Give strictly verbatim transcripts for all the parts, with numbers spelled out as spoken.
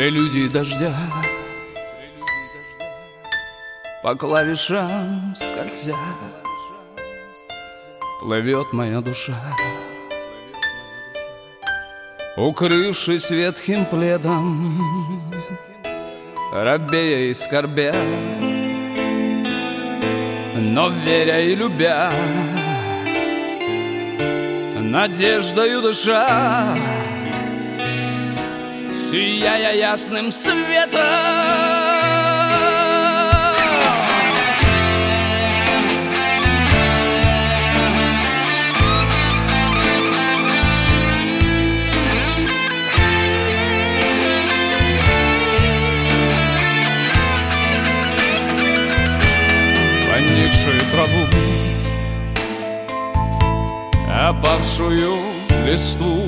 прелюдии дождя, по клавишам скользя, плывет моя душа, укрывшись ветхим пледом, робея и скорбя, но веря и любя, надеждою дыша, сияя ясным светом. Поникшую траву, опавшую листву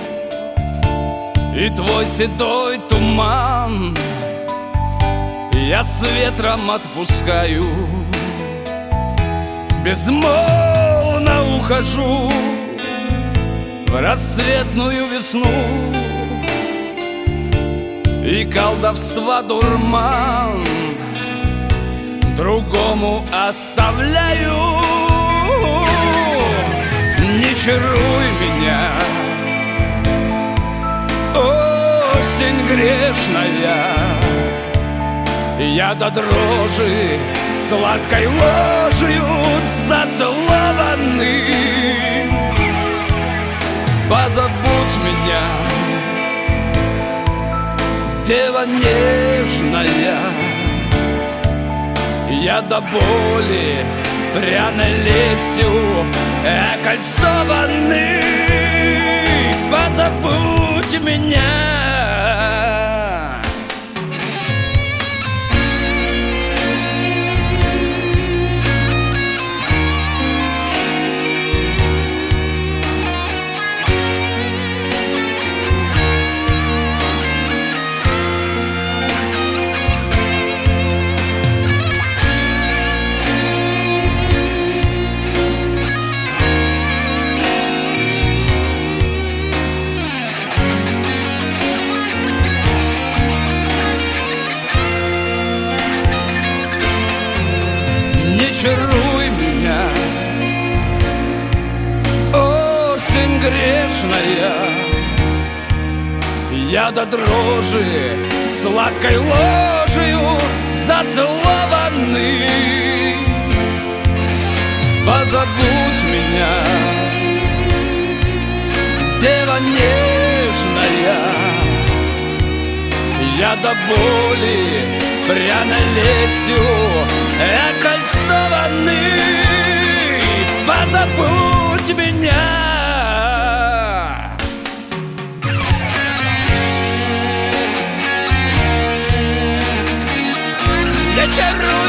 и твой седой туман я с ветром отпускаю, безмолвно ухожу в рассветную весну, и колдовства дурман другому оставляю. Не чаруй меня, осень грешная, я до дрожи сладкой ложью зацелованный. Позабудь меня, дева нежная, я до боли пряной лестью окольцованный. Позабудь меня. Чаруй меня, осень грешная, я до дрожи сладкой ложью зацелованный. Позабудь меня, дева нежная, я до боли пряной лестью окольцованный. Позабудь меня. Не чаруй